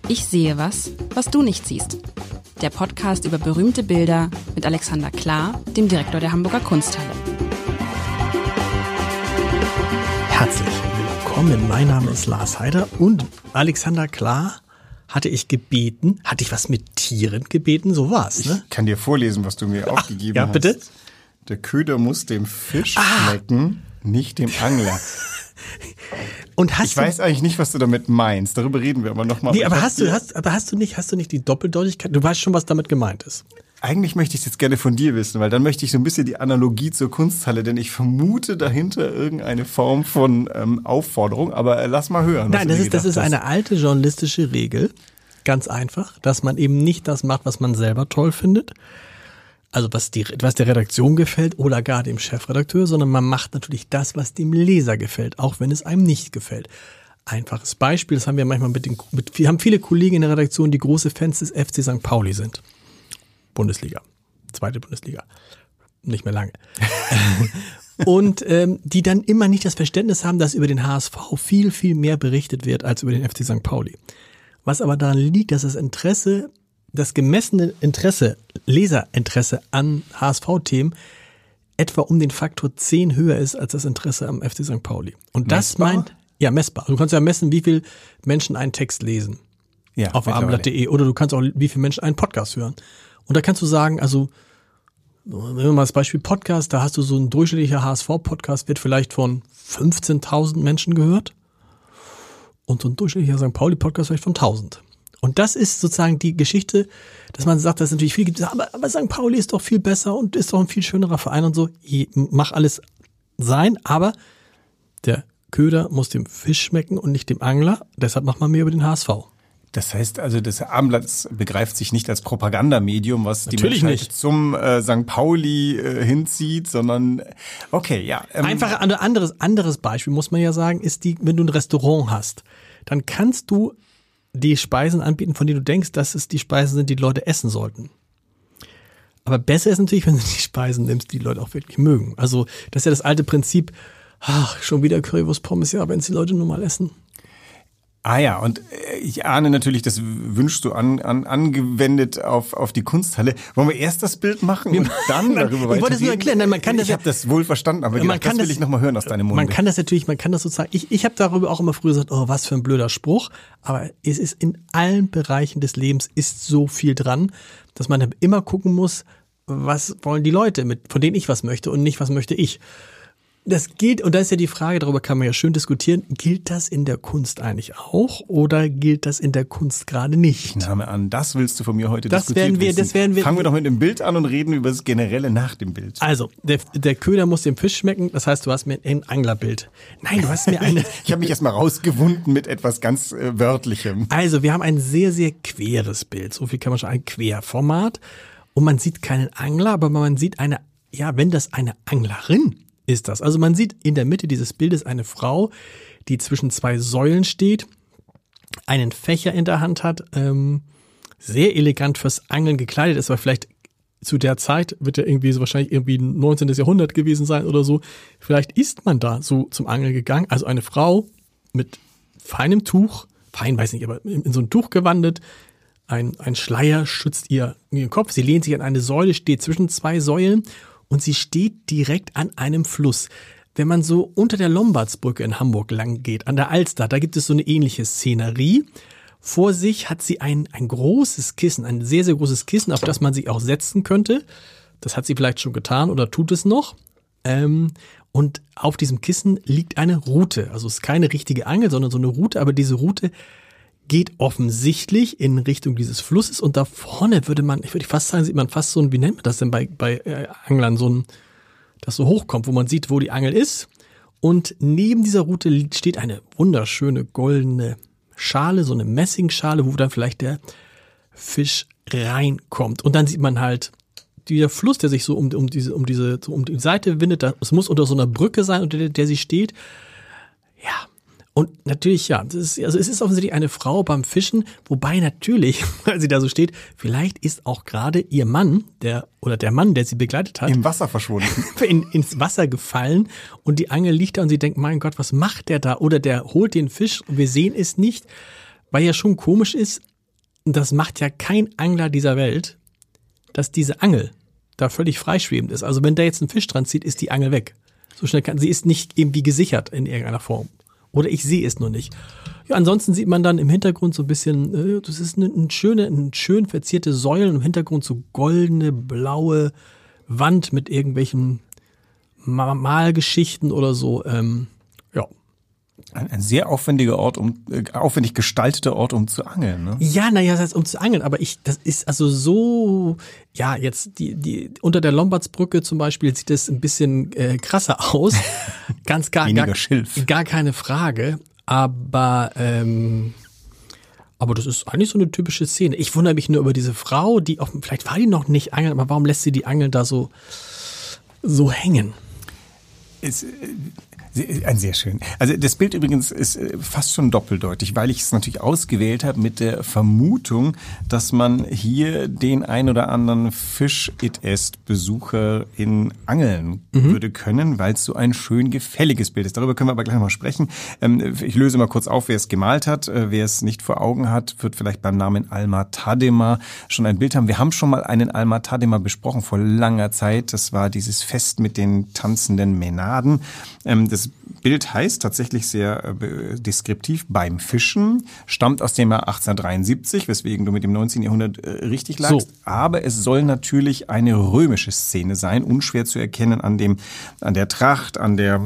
Ich sehe was, was du nicht siehst. Der Podcast über berühmte Bilder mit Alexander Klar, dem Direktor der Hamburger Kunsthalle. Herzlich willkommen, mein Name ist Lars Heider und Alexander Klar hatte ich was mit Tieren gebeten, so war's, ne? Ich kann dir vorlesen, was du mir aufgegeben hast. Ja, bitte? Der Köder muss dem Fisch schmecken, nicht dem Angler. Und ich weiß eigentlich nicht, was du damit meinst. Darüber reden wir aber nochmal. Nee, aber hast du nicht die Doppeldeutigkeit? Du weißt schon, was damit gemeint ist. Eigentlich möchte ich es jetzt gerne von dir wissen, weil dann möchte ich so ein bisschen die Analogie zur Kunsthalle, denn ich vermute dahinter irgendeine Form von Aufforderung, aber lass mal hören. Nein, das ist eine alte journalistische Regel, ganz einfach, dass man eben nicht das macht, was man selber toll findet, also was der Redaktion gefällt oder gar dem Chefredakteur, sondern man macht natürlich das, was dem Leser gefällt, auch wenn es einem nicht gefällt. Einfaches Beispiel, das haben wir manchmal wir haben viele Kollegen in der Redaktion, die große Fans des FC St. Pauli sind. Bundesliga, zweite Bundesliga, nicht mehr lange. Und die dann immer nicht das Verständnis haben, dass über den HSV viel, viel mehr berichtet wird als über den FC St. Pauli. Was aber daran liegt, dass das gemessene Interesse, Leserinteresse an HSV-Themen etwa um den Faktor 10 höher ist als das Interesse am FC St. Pauli. Und das meint, ja, messbar. Du kannst ja messen, wie viel Menschen einen Text lesen. Ja, auf abendblatt.de. Oder du kannst auch, wie viele Menschen einen Podcast hören. Und da kannst du sagen, also, nehmen wir mal das Beispiel Podcast, da hast du so ein durchschnittlicher HSV-Podcast wird vielleicht von 15.000 Menschen gehört. Und so ein durchschnittlicher St. Pauli-Podcast vielleicht von 1.000. Und das ist sozusagen die Geschichte, dass man sagt, dass es natürlich viel gibt, aber St. Pauli ist doch viel besser und ist doch ein viel schönerer Verein und so. Mach alles sein, aber der Köder muss dem Fisch schmecken und nicht dem Angler. Deshalb mach mal mehr über den HSV. Das heißt also, das Abendblatt begreift sich nicht als Propagandamedium, was natürlich die Menschheit zum St. Pauli hinzieht, sondern okay, ja. Einfach ein anderes Beispiel, muss man ja sagen, ist wenn du ein Restaurant hast, dann kannst du die Speisen anbieten, von denen du denkst, dass es die Speisen sind, die Leute essen sollten. Aber besser ist natürlich, wenn du die Speisen nimmst, die Leute auch wirklich mögen. Also das ist ja das alte Prinzip, schon wieder Currywurst Pommes, ja, wenn es die Leute nur mal essen. Ah ja, und ich ahne natürlich, das wünschst du angewendet auf die Kunsthalle. Wollen wir erst das Bild machen und dann darüber weiterreden? Ich wollte es nur erklären. Nein, ich habe das wohl verstanden, aber das will ich nochmal hören aus deinem Munde. Man kann das sozusagen, ich habe darüber auch immer früher gesagt, oh, was für ein blöder Spruch, aber es ist in allen Bereichen des Lebens ist so viel dran, dass man immer gucken muss, was wollen die Leute, von denen ich was möchte und nicht, was möchte ich. Das gilt, und da ist ja die Frage, darüber kann man ja schön diskutieren, gilt das in der Kunst eigentlich auch oder gilt das in der Kunst gerade nicht? Ich nehme an, das willst du von mir heute diskutieren. Fangen wir doch mit dem Bild an und reden über das Generelle nach dem Bild. Also, der Köder muss dem Fisch schmecken, das heißt, du hast mir ein Anglerbild. Nein, du hast mir Ich habe mich erstmal rausgewunden mit etwas ganz Wörtlichem. Also, wir haben ein sehr, sehr queres Bild, so viel kann man schon, ein Querformat und man sieht keinen Angler, aber man sieht wenn das eine Anglerin ist das. Also man sieht in der Mitte dieses Bildes eine Frau, die zwischen zwei Säulen steht, einen Fächer in der Hand hat, sehr elegant fürs Angeln gekleidet ist, aber vielleicht zu der Zeit wird ja wahrscheinlich 19. Jahrhundert gewesen sein oder so. Vielleicht ist man da so zum Angeln gegangen. Also eine Frau mit feinem Tuch, fein weiß nicht, aber in so ein Tuch gewandet, ein Schleier schützt ihren Kopf, sie lehnt sich an eine Säule, steht zwischen zwei Säulen. Und sie steht direkt an einem Fluss. Wenn man so unter der Lombardsbrücke in Hamburg lang geht, an der Alster, da gibt es so eine ähnliche Szenerie. Vor sich hat sie ein großes Kissen, ein sehr, sehr großes Kissen, auf das man sich auch setzen könnte. Das hat sie vielleicht schon getan oder tut es noch. Und auf diesem Kissen liegt eine Rute. Also es ist keine richtige Angel, sondern so eine Rute. Aber diese Rute geht offensichtlich in Richtung dieses Flusses und da vorne ich würde fast sagen, sieht man fast so ein, wie nennt man das denn bei Anglern, das so hochkommt, wo man sieht, wo die Angel ist. Und neben dieser Rute steht eine wunderschöne goldene Schale, so eine Messingschale, wo dann vielleicht der Fisch reinkommt. Und dann sieht man halt dieser Fluss, der sich so um die Seite windet. Es muss unter so einer Brücke sein, unter der sie steht. Ja. Und natürlich, ja, es ist offensichtlich eine Frau beim Fischen, wobei natürlich, weil sie da so steht, vielleicht ist auch gerade ihr Mann, der Mann, der sie begleitet hat, im Wasser verschwunden, ins Wasser gefallen und die Angel liegt da und sie denkt, mein Gott, was macht der da? Oder der holt den Fisch und wir sehen es nicht, weil ja schon komisch ist, das macht ja kein Angler dieser Welt, dass diese Angel da völlig freischwebend ist. Also wenn da jetzt ein Fisch dran zieht, ist die Angel weg. So schnell sie ist nicht irgendwie gesichert in irgendeiner Form. Oder ich sehe es nur nicht. Ja, ansonsten sieht man dann im Hintergrund so ein bisschen, das ist eine schön verzierte Säulen, im Hintergrund so goldene, blaue Wand mit irgendwelchen Malgeschichten oder so. Ja. Ein sehr aufwendiger Ort, aufwendig gestalteter Ort, um zu angeln, ne? Ja, naja, das heißt, um zu angeln, aber das ist also so, ja, jetzt die unter der Lombardsbrücke zum Beispiel sieht das ein bisschen krasser aus. Gar keine Frage. Aber das ist eigentlich so eine typische Szene. Ich wundere mich nur über diese Frau, vielleicht war die noch nicht angeln, aber warum lässt sie die Angeln da so hängen? Ein sehr schön. Also das Bild übrigens ist fast schon doppeldeutig, weil ich es natürlich ausgewählt habe mit der Vermutung, dass man hier den ein oder anderen Fish-It-Est-Besucher in Angeln würde können, weil es so ein schön gefälliges Bild ist. Darüber können wir aber gleich noch mal sprechen. Ich löse mal kurz auf, wer es gemalt hat. Wer es nicht vor Augen hat, wird vielleicht beim Namen Alma Tadema schon ein Bild haben. Wir haben schon mal einen Alma Tadema besprochen vor langer Zeit. Das war dieses Fest mit den tanzenden Mänaden. Das Bild heißt tatsächlich sehr deskriptiv beim Fischen, stammt aus dem Jahr 1873, weswegen du mit dem 19. Jahrhundert richtig lagst. So. Aber es soll natürlich eine römische Szene sein, unschwer zu erkennen an der Tracht, an der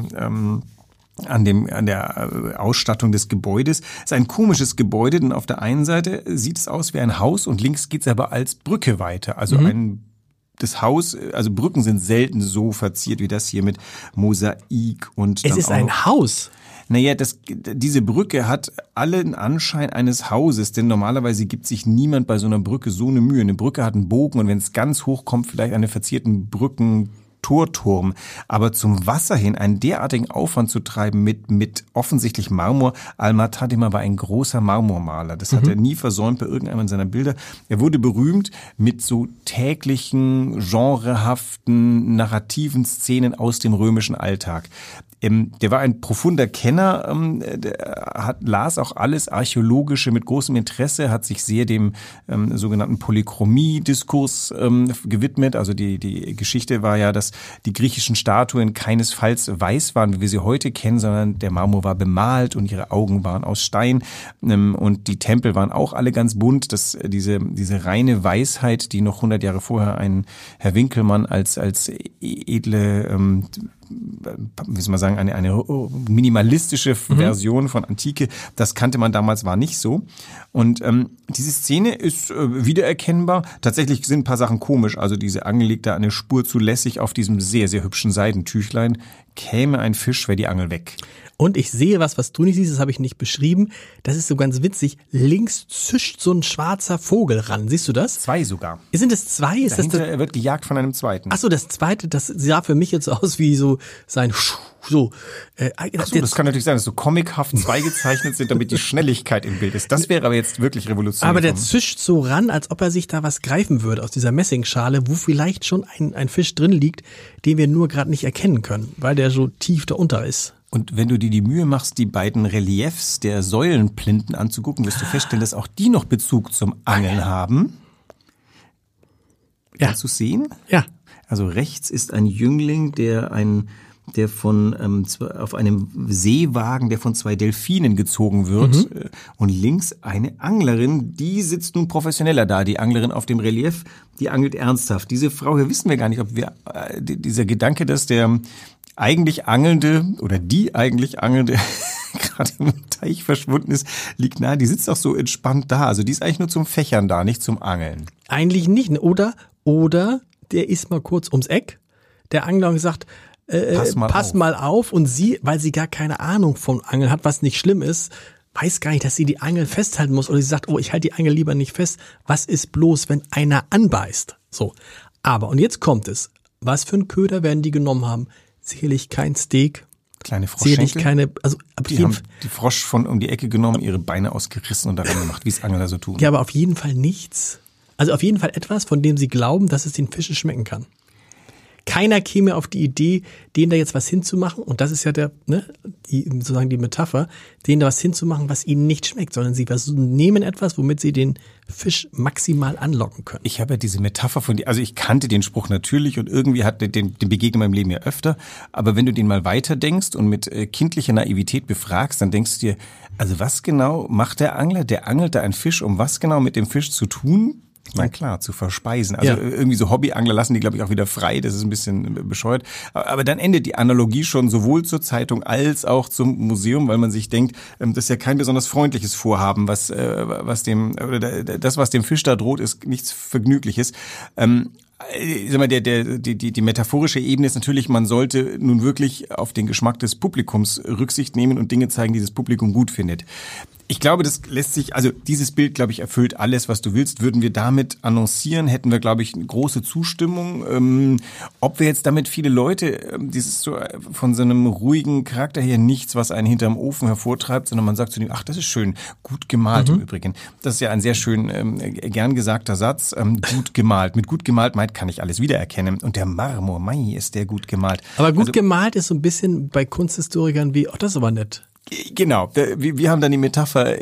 Ausstattung des Gebäudes. Es ist ein komisches Gebäude, denn auf der einen Seite sieht es aus wie ein Haus und links geht es aber als Brücke weiter. Also das Haus, also Brücken sind selten so verziert wie das hier mit Mosaik und dann es ist ein Haus. Naja, diese Brücke hat allen Anschein eines Hauses, denn normalerweise gibt sich niemand bei so einer Brücke so eine Mühe. Eine Brücke hat einen Bogen und wenn es ganz hoch kommt, vielleicht einen verzierten Torturm, aber zum Wasser hin einen derartigen Aufwand zu treiben mit offensichtlich Marmor. Alma Tadema war ein großer Marmormaler. Das hat er nie versäumt bei irgendeinem seiner Bilder. Er wurde berühmt mit so täglichen, genrehaften, narrativen Szenen aus dem römischen Alltag. Der war ein profunder Kenner, las auch alles Archäologische mit großem Interesse, hat sich sehr dem sogenannten Polychromie-Diskurs gewidmet. Also die Geschichte war ja, dass die griechischen Statuen keinesfalls weiß waren, wie wir sie heute kennen, sondern der Marmor war bemalt und ihre Augen waren aus Stein. Und die Tempel waren auch alle ganz bunt. Diese reine Weisheit, die noch 100 Jahre vorher ein Herr Winkelmann als edle wie soll man sagen, eine minimalistische Version von Antike, das kannte man damals, war nicht so. Und diese Szene ist wiedererkennbar. Tatsächlich sind ein paar Sachen komisch. Also diese Angel liegt da eine Spur zu lässig auf diesem sehr, sehr hübschen Seidentüchlein. Käme ein Fisch, wäre die Angel weg. Und ich sehe was du nicht siehst, das habe ich nicht beschrieben. Das ist so ganz witzig. Links zischt so ein schwarzer Vogel ran. Siehst du das? 2 sogar. Sind es 2? Er wird gejagt von einem zweiten. Ach so, das zweite, das sah für mich jetzt aus wie so sein so. Das kann natürlich sein, dass so comichaft 2 gezeichnet sind, damit die Schnelligkeit im Bild ist. Das wäre aber jetzt wirklich revolutionär. Aber der zischt so ran, als ob er sich da was greifen würde aus dieser Messingschale, wo vielleicht schon ein Fisch drin liegt, den wir nur gerade nicht erkennen können, weil der so tief darunter ist. Und wenn du dir die Mühe machst, die beiden Reliefs der Säulenplinten anzugucken, wirst du feststellen, dass auch die noch Bezug zum Angeln haben. Ja. Kannst du sehen? Ja. Also rechts ist ein Jüngling, der auf einem Seewagen, der von 2 Delfinen gezogen wird. Und links eine Anglerin, die sitzt nun professioneller da. Die Anglerin auf dem Relief, die angelt ernsthaft. Diese Frau, hier wissen wir gar nicht, ob dieser Gedanke, dass der eigentlich Angelnde oder die eigentlich Angelnde gerade im Teich verschwunden ist, liegt nahe. Die sitzt auch so entspannt da. Also die ist eigentlich nur zum Fächern da, nicht zum Angeln. Eigentlich nicht. Oder der ist mal kurz ums Eck. Der Angler sagt, pass mal auf. Und sie, weil sie gar keine Ahnung vom Angeln hat, was nicht schlimm ist, weiß gar nicht, dass sie die Angel festhalten muss. Oder sie sagt, ich halte die Angel lieber nicht fest. Was ist bloß, wenn einer anbeißt? So. Aber, und jetzt kommt es. Was für einen Köder werden die genommen haben? Sicherlich kein Steak. Kleine Froschschenkel. Sicherlich keine, die haben die Frosch von um die Ecke genommen, ihre Beine ausgerissen und daran gemacht, wie es Angler so tun. Ja, aber auf jeden Fall nichts. Also auf jeden Fall etwas, von dem sie glauben, dass es den Fischen schmecken kann. keiner käme auf die Idee, denen da jetzt was hinzumachen. Und das ist ja sozusagen die Metapher, denen da was hinzumachen, was ihnen nicht schmeckt, sondern sie nehmen etwas, womit sie den Fisch maximal anlocken können. Ich habe ja diese Metapher von dir, also ich kannte den Spruch natürlich und irgendwie den begegnet in meinem Leben ja öfter, aber wenn du den mal weiterdenkst und mit kindlicher Naivität befragst, dann denkst du dir, also was genau macht der Angler? Der angelt da einen Fisch, um was genau mit dem Fisch zu tun? Na klar, zu verspeisen. Also irgendwie so Hobbyangler lassen die, glaube ich, auch wieder frei. Das ist ein bisschen bescheuert. Aber dann endet die Analogie schon sowohl zur Zeitung als auch zum Museum, weil man sich denkt, das ist ja kein besonders freundliches Vorhaben, was dem Fisch da droht, ist nichts Vergnügliches. Sag mal, die metaphorische Ebene ist natürlich, man sollte nun wirklich auf den Geschmack des Publikums Rücksicht nehmen und Dinge zeigen, die das Publikum gut findet. Ich glaube, das lässt sich, also dieses Bild, glaube ich, erfüllt alles, was du willst. Würden wir damit annoncieren, hätten wir, glaube ich, eine große Zustimmung. Ob wir jetzt damit viele Leute, dieses so von so einem ruhigen Charakter her nichts, was einen hinterm Ofen hervortreibt, sondern man sagt zu dem, ach, das ist schön, gut gemalt im Übrigen. Das ist ja ein sehr schön, gern gesagter Satz, gut gemalt. Mit gut gemalt kann ich alles wiedererkennen. Und der Marmor, mei, ist der gut gemalt. Aber gut gemalt ist so ein bisschen bei Kunsthistorikern wie, das ist aber nett. Genau, wir haben dann die Metapher,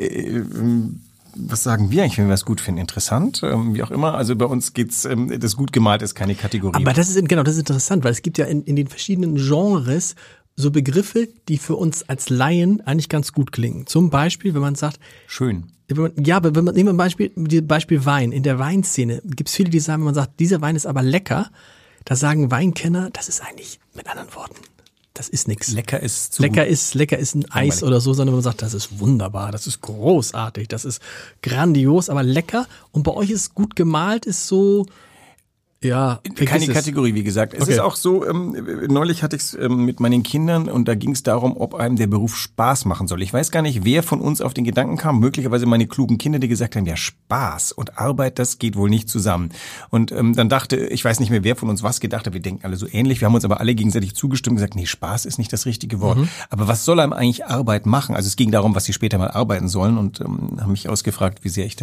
was sagen wir eigentlich, wenn wir es gut finden? Interessant, wie auch immer. Also bei uns geht's, das gut gemalt ist keine Kategorie. Aber das ist interessant, weil es gibt ja in den verschiedenen Genres so Begriffe, die für uns als Laien eigentlich ganz gut klingen. Zum Beispiel, wenn man sagt, schön. Ja, aber nehmen wir Beispiel Wein. In der Weinszene gibt's viele, die sagen, wenn man sagt, dieser Wein ist aber lecker, da sagen Weinkenner, das ist eigentlich mit anderen Worten, das ist nix. Lecker ist ein Eis oder so, sondern man sagt, das ist wunderbar, das ist großartig, das ist grandios, aber lecker. Und bei euch ist gut gemalt, ist so, ja. Keine Kategorie, wie gesagt. Es ist auch so, neulich hatte ich es mit meinen Kindern und da ging es darum, ob einem der Beruf Spaß machen soll. Ich weiß gar nicht, wer von uns auf den Gedanken kam, möglicherweise meine klugen Kinder, die gesagt haben, ja, Spaß und Arbeit, das geht wohl nicht zusammen. Und dann dachte, ich weiß nicht mehr, wer von uns was gedacht hat, wir denken alle so ähnlich, wir haben uns aber alle gegenseitig zugestimmt und gesagt, nee, Spaß ist nicht das richtige Wort. Aber was soll einem eigentlich Arbeit machen? Also es ging darum, was sie später mal arbeiten sollen und haben mich ausgefragt,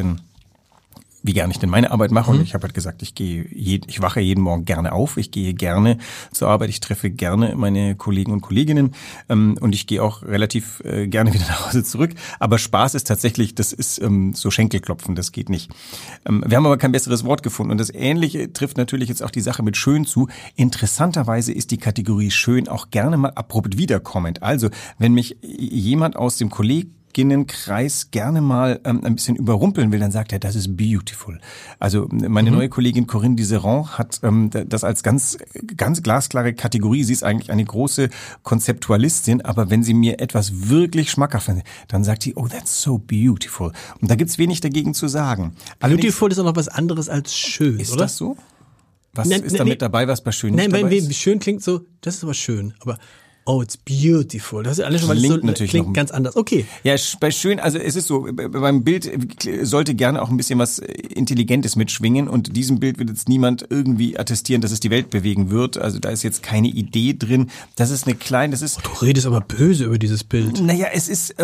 wie gerne ich denn meine Arbeit mache. Und ich habe halt gesagt, ich wache jeden Morgen gerne auf, ich gehe gerne zur Arbeit, ich treffe gerne meine Kollegen und Kolleginnen und ich gehe auch relativ gerne wieder nach Hause zurück. Aber Spaß ist tatsächlich, das ist so Schenkelklopfen, das geht nicht. Wir haben aber kein besseres Wort gefunden und das Ähnliche trifft natürlich jetzt auch die Sache mit schön zu. Interessanterweise ist die Kategorie schön auch gerne mal abrupt wiederkommend. Also, wenn mich jemand aus dem Kolleginnenkreis gerne mal ein bisschen überrumpeln will, dann sagt er, das ist beautiful. Also meine neue Kollegin Corinne Diseron hat das als ganz glasklare Kategorie. Sie ist eigentlich eine große Konzeptualistin, aber wenn sie mir etwas wirklich schmackhaft findet, dann sagt sie, oh, that's so beautiful. Und da gibt's wenig dagegen zu sagen. Beautiful ist auch noch was anderes als schön, ist oder? Das so? Was ist damit dabei, was bei schön nicht dabei ist? Nein, schön klingt so, das ist aber schön, aber oh, it's beautiful. Das ist alles schon mal klingt ganz anders. Okay. Ja, bei schön, also es ist so, beim Bild sollte gerne auch ein bisschen was Intelligentes mitschwingen und diesem Bild wird jetzt niemand irgendwie attestieren, dass es die Welt bewegen wird. Also da ist jetzt keine Idee drin. Das ist eine kleine, das ist... Du redest aber böse über dieses Bild. Naja, es ist...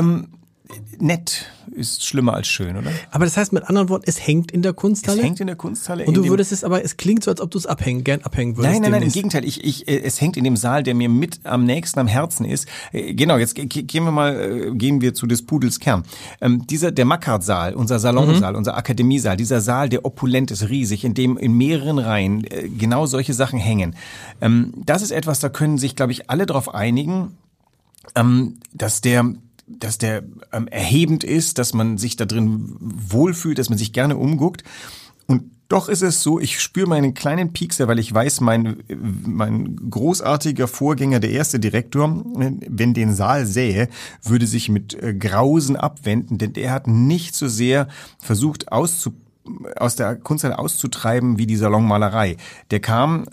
nett ist schlimmer als schön, oder? Aber das heißt mit anderen Worten, es hängt in der Kunsthalle? Es hängt in der Kunsthalle. Und du würdest es aber, es klingt so, als ob du es gern abhängen würdest. Nein, im Gegenteil. Es hängt in dem Saal, der mir mit am nächsten am Herzen ist. Genau, jetzt gehen wir zu des Pudels Kern. Der Mackart-Saal, unser Salonsaal, unser Akademiesaal, dieser Saal, der opulent ist, riesig, in dem in mehreren Reihen genau solche Sachen hängen. Das ist etwas, da können sich, glaube ich, alle drauf einigen, dass der erhebend ist, dass man sich da drin wohlfühlt, dass man sich gerne umguckt. Und doch ist es so, ich spüre meinen kleinen Piekser, weil ich weiß, mein großartiger Vorgänger, der erste Direktor, wenn den Saal sähe, würde sich mit Grausen abwenden, denn der hat nicht so sehr versucht aus der Kunsthalle auszutreiben wie die Salonmalerei. Der kam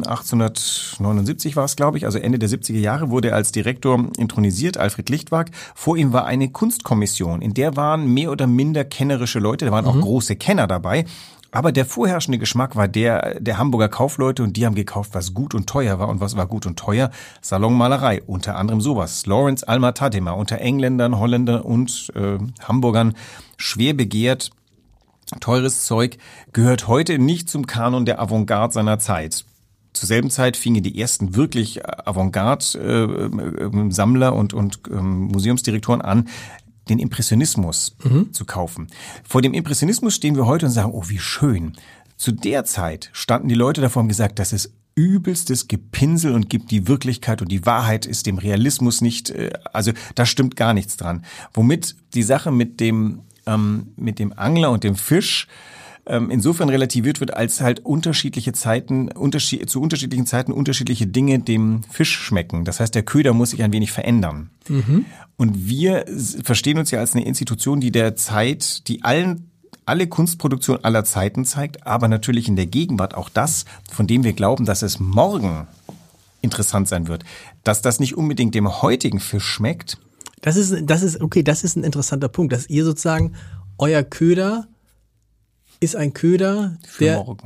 1879 war es, glaube ich, also Ende der 70er Jahre wurde er als Direktor intronisiert, Alfred Lichtwag. Vor ihm war eine Kunstkommission, in der waren mehr oder minder kennerische Leute, da waren auch große Kenner dabei. Aber der vorherrschende Geschmack war der Hamburger Kaufleute und die haben gekauft, was gut und teuer war. Und was war gut und teuer? Salonmalerei, unter anderem sowas. Lawrence Alma-Tadema, unter Engländern, Holländern und Hamburgern schwer begehrt. Teures Zeug, gehört heute nicht zum Kanon der Avantgarde seiner Zeit. zur selben Zeit fingen die ersten wirklich Avantgarde-Sammler und Museumsdirektoren an, den Impressionismus zu kaufen. Vor dem Impressionismus stehen wir heute und sagen, oh, wie schön. Zu der Zeit standen die Leute davor und gesagt, das ist übelstes Gepinsel und gibt die Wirklichkeit und die Wahrheit ist dem Realismus nicht, also da stimmt gar nichts dran. Womit die Sache mit dem Angler und dem Fisch insofern relativiert wird, als halt zu unterschiedlichen Zeiten unterschiedliche Dinge dem Fisch schmecken. Das heißt, der Köder muss sich ein wenig verändern. Und wir verstehen uns ja als eine Institution, die der Zeit, die alle Kunstproduktion aller Zeiten zeigt, aber natürlich in der Gegenwart auch das, von dem wir glauben, dass es morgen interessant sein wird. Dass das nicht unbedingt dem heutigen Fisch schmeckt. Das ist ein interessanter Punkt, dass ihr sozusagen, euer Köder ist ein Köder, für morgen.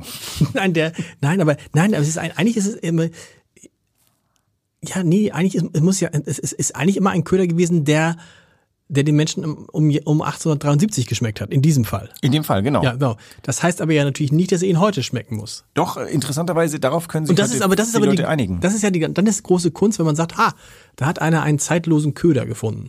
Eigentlich ist es immer, es ist eigentlich immer ein Köder gewesen, der den Menschen um 1873 geschmeckt hat, in diesem Fall. In dem Fall, genau. Ja, genau. Das heißt aber ja natürlich nicht, dass er ihn heute schmecken muss. Doch, interessanterweise, darauf können sich die Leute einigen. Das ist ja dann ist große Kunst, wenn man sagt, da hat einer einen zeitlosen Köder gefunden.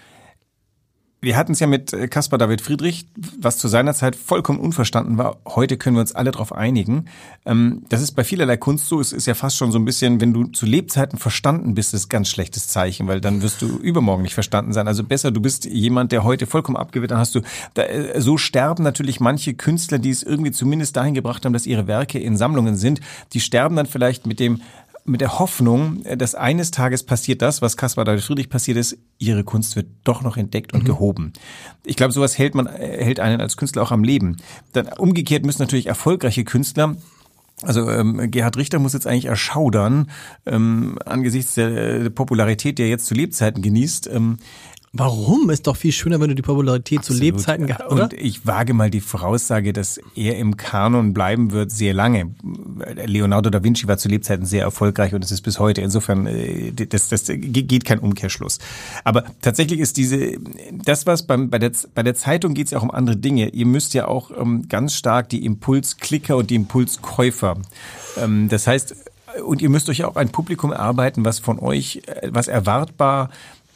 Wir hatten es ja mit Caspar David Friedrich, was zu seiner Zeit vollkommen unverstanden war. Heute können wir uns alle darauf einigen. Das ist bei vielerlei Kunst so. Es ist ja fast schon so ein bisschen, wenn du zu Lebzeiten verstanden bist, ist ein ganz schlechtes Zeichen, weil dann wirst du übermorgen nicht verstanden sein. Also besser, du bist jemand, der heute vollkommen abgewittert hast. So sterben natürlich manche Künstler, die es irgendwie zumindest dahin gebracht haben, dass ihre Werke in Sammlungen sind. Die sterben dann vielleicht mit der Hoffnung, dass eines Tages passiert das, was Caspar David Friedrich passiert ist, ihre Kunst wird doch noch entdeckt und gehoben. Ich glaube, sowas hält einen als Künstler auch am Leben. Dann umgekehrt müssen natürlich erfolgreiche Künstler, also Gerhard Richter muss jetzt eigentlich erschaudern, angesichts der Popularität, die er jetzt zu Lebzeiten genießt. Warum? Ist doch viel schöner, wenn du die Popularität zu Lebzeiten gehabt hast, oder? Und ich wage mal die Voraussage, dass er im Kanon bleiben wird sehr lange. Leonardo da Vinci war zu Lebzeiten sehr erfolgreich und es ist bis heute. Insofern, das geht kein Umkehrschluss. Aber tatsächlich ist was bei der Zeitung geht es ja auch um andere Dinge. Ihr müsst ja auch ganz stark die Impulsklicker und die Impulskäufer. Das heißt, und ihr müsst euch auch ein Publikum erarbeiten, was von euch, was erwartbar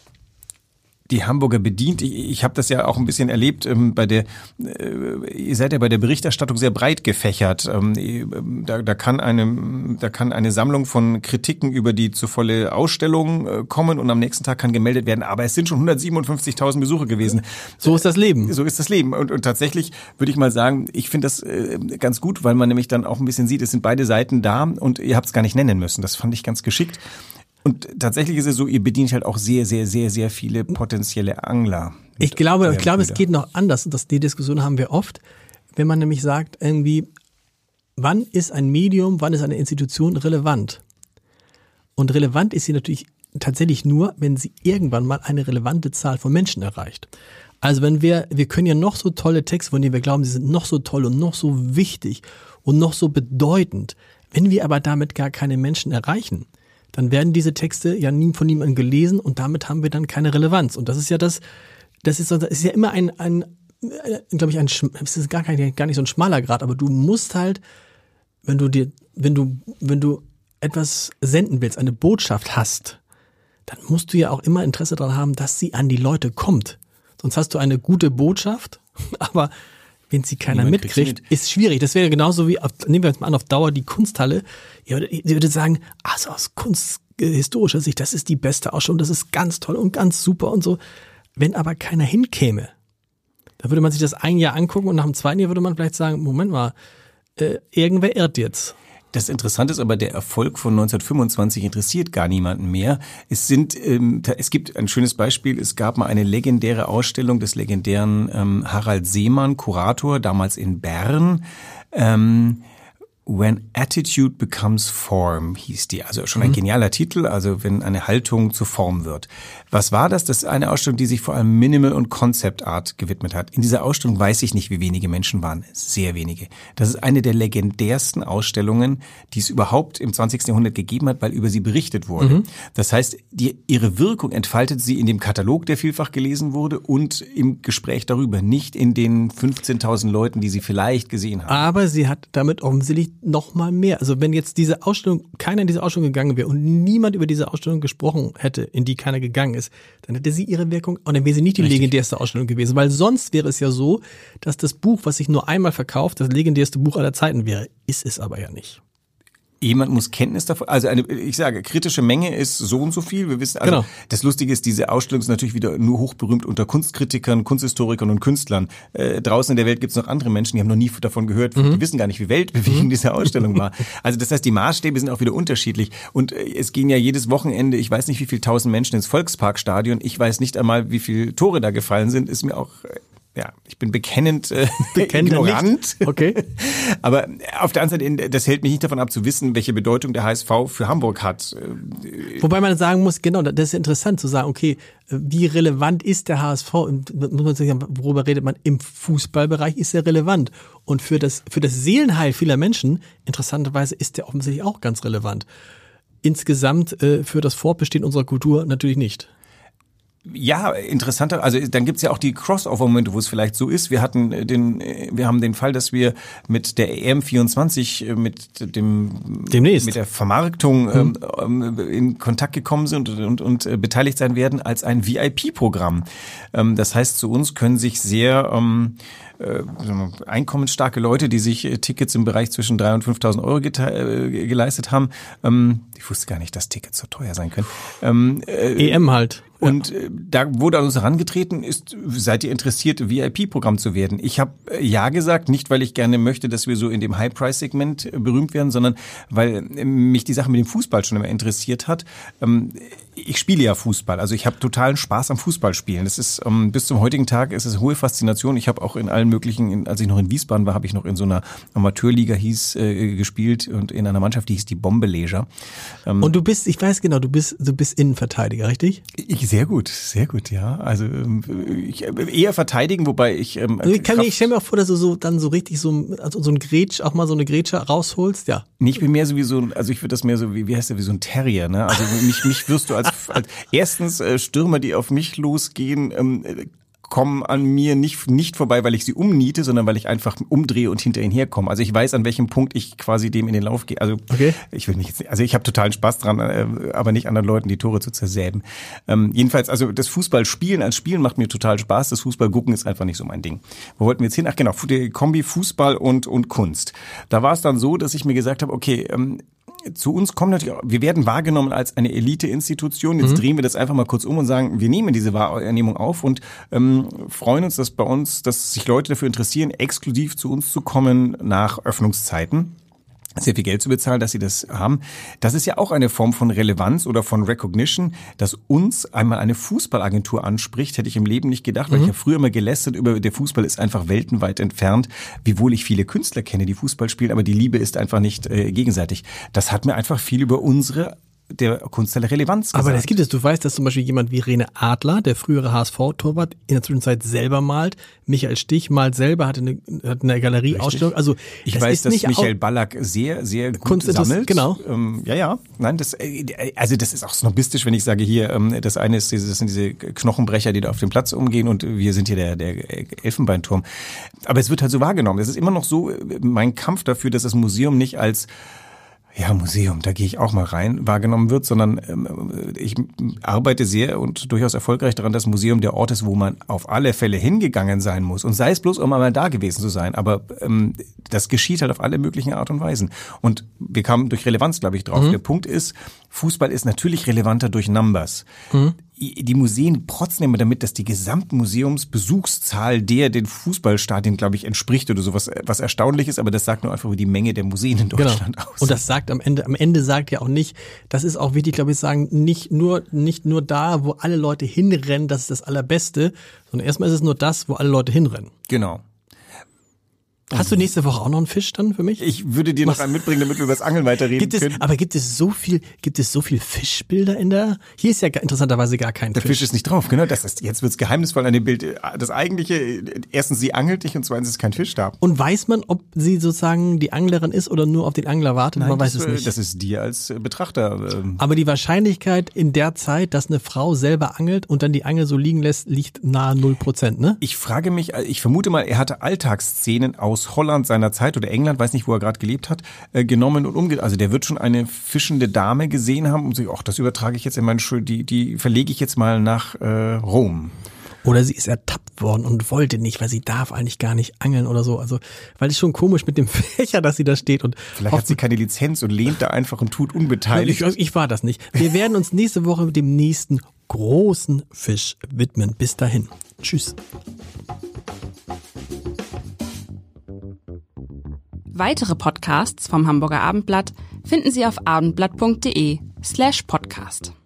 die Hamburger bedient. Ich habe das ja auch ein bisschen erlebt. Ihr seid ja bei der Berichterstattung sehr breit gefächert. Da kann eine Sammlung von Kritiken über die zu volle Ausstellung kommen und am nächsten Tag kann gemeldet werden. Aber es sind schon 157.000 Besucher gewesen. So ist das Leben. So ist das Leben. Und tatsächlich würde ich mal sagen, ich finde das ganz gut, weil man nämlich dann auch ein bisschen sieht, es sind beide Seiten da und ihr habt es gar nicht nennen müssen. Das fand ich ganz geschickt. Und tatsächlich ist es so, ihr bedient halt auch sehr, sehr, sehr, sehr viele potenzielle Angler. Ich glaube, es geht noch anders. Und die Diskussion haben wir oft, wenn man nämlich sagt, irgendwie, wann ist ein Medium, wann ist eine Institution relevant? Und relevant ist sie natürlich tatsächlich nur, wenn sie irgendwann mal eine relevante Zahl von Menschen erreicht. Also wenn wir können ja noch so tolle Texte, von denen wir glauben, sie sind noch so toll und noch so wichtig und noch so bedeutend. Wenn wir aber damit gar keine Menschen erreichen, dann werden diese Texte ja nie von niemandem gelesen und damit haben wir dann keine Relevanz. Und das ist ja es ist ja immer es ist gar nicht so ein schmaler Grad, aber du musst halt, wenn du etwas senden willst, eine Botschaft hast, dann musst du ja auch immer Interesse daran haben, dass sie an die Leute kommt. Sonst hast du eine gute Botschaft, aber wenn sie keiner mitkriegt, ist schwierig. Das wäre genauso wie, nehmen wir jetzt mal an, auf Dauer die Kunsthalle. Ihr würdet sagen, also aus kunsthistorischer Sicht, das ist die beste Ausstellung, das ist ganz toll und ganz super und so. Wenn aber keiner hinkäme, dann würde man sich das ein Jahr angucken und nach dem zweiten Jahr würde man vielleicht sagen, Moment mal, irgendwer irrt jetzt. Das Interessante ist aber, der Erfolg von 1925 interessiert gar niemanden mehr. Es gibt ein schönes Beispiel, es gab mal eine legendäre Ausstellung des legendären Harald Seemann, Kurator, damals in Bern. When Attitude Becomes Form hieß die. Also schon ein genialer Titel, also wenn eine Haltung zur Form wird. Was war das? Das ist eine Ausstellung, die sich vor allem Minimal- und Concept Art gewidmet hat. In dieser Ausstellung weiß ich nicht, wie wenige Menschen waren. Sehr wenige. Das ist eine der legendärsten Ausstellungen, die es überhaupt im 20. Jahrhundert gegeben hat, weil über sie berichtet wurde. Das heißt, ihre Wirkung entfaltet sie in dem Katalog, der vielfach gelesen wurde und im Gespräch darüber, nicht in den 15.000 Leuten, die sie vielleicht gesehen haben. Aber sie hat damit offensichtlich noch mal mehr. Also wenn jetzt diese Ausstellung, keiner in diese Ausstellung gegangen wäre und niemand über diese Ausstellung gesprochen hätte, in die keiner gegangen ist, dann hätte sie ihre Wirkung und dann wäre sie nicht die legendärste Ausstellung gewesen. Weil sonst wäre es ja so, dass das Buch, was sich nur einmal verkauft, das legendärste Buch aller Zeiten wäre. Ist es aber ja nicht. Jemand muss Kenntnis davon, also ich sage, kritische Menge ist so und so viel. Wir wissen, also Das Lustige ist, diese Ausstellung ist natürlich wieder nur hochberühmt unter Kunstkritikern, Kunsthistorikern und Künstlern. Draußen in der Welt gibt es noch andere Menschen, die haben noch nie davon gehört, die wissen gar nicht, wie weltbewegend diese Ausstellung war. Also das heißt, die Maßstäbe sind auch wieder unterschiedlich. Und es gehen ja jedes Wochenende, ich weiß nicht, wie viel 1000 Menschen ins Volksparkstadion, ich weiß nicht einmal, wie viele Tore da gefallen sind, ist mir auch... Ja, ich bin bekennend ignorant. Okay. Aber auf der anderen Seite, das hält mich nicht davon ab zu wissen, welche Bedeutung der HSV für Hamburg hat. Wobei man sagen muss, genau, das ist interessant zu sagen, okay, wie relevant ist der HSV? Und muss man sagen, worüber redet man? Im Fußballbereich ist er relevant. Und für das Seelenheil vieler Menschen, interessanterweise, ist der offensichtlich auch ganz relevant. Insgesamt für das Fortbestehen unserer Kultur natürlich nicht. Ja, interessanter, also dann gibt's ja auch die Crossover-Momente, wo es vielleicht so ist. Wir haben den Fall, dass wir mit der EM24 mit der Vermarktung in Kontakt gekommen sind und beteiligt sein werden als ein VIP-Programm. Das heißt, zu uns können sich sehr einkommensstarke Leute, die sich Tickets im Bereich zwischen 3.000 und 5.000 Euro geleistet haben. Ich wusste gar nicht, dass Tickets so teuer sein können. EM halt. Und da wurde an uns herangetreten, seid ihr interessiert, VIP-Programm zu werden? Ich habe ja gesagt, nicht weil ich gerne möchte, dass wir so in dem High-Price-Segment berühmt werden, sondern weil mich die Sache mit dem Fußball schon immer interessiert hat. Ich spiele ja Fußball, also ich habe totalen Spaß am Fußballspielen. Das ist bis zum heutigen Tag ist es hohe Faszination. Ich habe auch in allen möglichen, als ich noch in Wiesbaden war, habe ich noch in so einer Amateurliga gespielt und in einer Mannschaft, die hieß die Bombe-Leger. Und du bist, ich weiß genau, du bist Innenverteidiger, richtig? Sehr gut, ja. Also eher verteidigen, wobei ich ich stelle mir auch vor, dass du dann so richtig so ein Grätsche rausholst, ja. Ich bin mehr so wie so ein, also ich würde das mehr so wie heißt der, wie so ein Terrier, ne? Also mich wirst du als erstens Stürmer, die auf mich losgehen, kommen an mir nicht vorbei, weil ich sie umniete, sondern weil ich einfach umdrehe und hinter ihnen herkomme. Also ich weiß, an welchem Punkt ich quasi dem in den Lauf gehe. Also ich habe totalen Spaß dran, aber nicht anderen Leuten die Tore zu zersäben. Jedenfalls, also das Fußballspielen als Spielen macht mir total Spaß. Das Fußballgucken ist einfach nicht so mein Ding. Wo wollten wir jetzt hin? Ach genau, die Kombi Fußball und Kunst. Da war es dann so, dass ich mir gesagt habe, okay, zu uns kommen natürlich, wir werden wahrgenommen als eine Elite-Institution. Jetzt drehen wir das einfach mal kurz um und sagen, wir nehmen diese Wahrnehmung auf und freuen uns, dass sich Leute dafür interessieren, exklusiv zu uns zu kommen nach Öffnungszeiten. Sehr viel Geld zu bezahlen, dass sie das haben. Das ist ja auch eine Form von Relevanz oder von Recognition, dass uns einmal eine Fußballagentur anspricht, hätte ich im Leben nicht gedacht, weil ich ja früher immer gelästert über, der Fußball ist einfach weltenweit entfernt, wiewohl ich viele Künstler kenne, die Fußball spielen, aber die Liebe ist einfach nicht gegenseitig. Das hat mir einfach viel über der Kunsthalle Relevanz gesagt. Aber das gibt es. Du weißt, dass zum Beispiel jemand wie Rene Adler, der frühere HSV-Torwart, in der Zwischenzeit selber malt. Michael Stich malt selber, hat eine Galerieausstellung. Also ich weiß, dass Michael Ballack sehr, sehr gut sammelt. Genau. Nein, das ist auch snobistisch, wenn ich sage hier, das eine ist, das sind diese Knochenbrecher, die da auf dem Platz umgehen und wir sind hier der Elfenbeinturm. Aber es wird halt so wahrgenommen. Es ist immer noch so mein Kampf dafür, dass das Museum nicht als Museum, da gehe ich auch mal rein, wahrgenommen wird, sondern ich arbeite sehr und durchaus erfolgreich daran, dass Museum der Ort ist, wo man auf alle Fälle hingegangen sein muss. Und sei es bloß, um einmal da gewesen zu sein. Aber das geschieht halt auf alle möglichen Art und Weisen. Und wir kamen durch Relevanz, glaube ich, drauf. Der Punkt ist, Fußball ist natürlich relevanter durch Numbers. Die Museen protzen immer damit, dass die Gesamtmuseumsbesuchszahl den Fußballstadien, glaube ich, entspricht oder sowas, was erstaunlich ist, aber das sagt nur einfach über die Menge der Museen in Deutschland aus. Und das sagt am Ende sagt ja auch nicht, das ist auch wichtig, glaube ich, sagen, nicht nur da, wo alle Leute hinrennen, das ist das Allerbeste, sondern erstmal ist es nur das, wo alle Leute hinrennen. Genau. Hast du nächste Woche auch noch einen Fisch dann für mich? Ich würde dir noch einen mitbringen, damit wir über das Angeln weiterreden können. Aber gibt es so viel Fischbilder in der? Hier ist ja interessanterweise gar kein Fisch. Der Fisch ist nicht drauf, genau. Jetzt wird's geheimnisvoll an dem Bild. Das eigentliche, erstens, sie angelt nicht und zweitens ist kein Fisch da. Und weiß man, ob sie sozusagen die Anglerin ist oder nur auf den Angler wartet? Nein, man weiß es nicht. Das ist dir als Betrachter. Aber die Wahrscheinlichkeit in der Zeit, dass eine Frau selber angelt und dann die Angel so liegen lässt, liegt nahe 0%, ne? Ich frage mich, ich vermute mal, er hatte Alltagsszenen aus aus Holland seiner Zeit oder England, weiß nicht, wo er gerade gelebt hat, genommen und also der wird schon eine fischende Dame gesehen haben und sich, ach, das übertrage ich jetzt in meine Schule, die verlege ich jetzt mal nach Rom. Oder sie ist ertappt worden und wollte nicht, weil sie darf eigentlich gar nicht angeln oder so. Also, weil es schon komisch mit dem Fächer, dass sie da steht und vielleicht hat sie keine Lizenz und lehnt da einfach und tut unbeteiligt. Ich war das nicht. Wir werden uns nächste Woche mit dem nächsten großen Fisch widmen. Bis dahin. Tschüss. Weitere Podcasts vom Hamburger Abendblatt finden Sie auf abendblatt.de/podcast.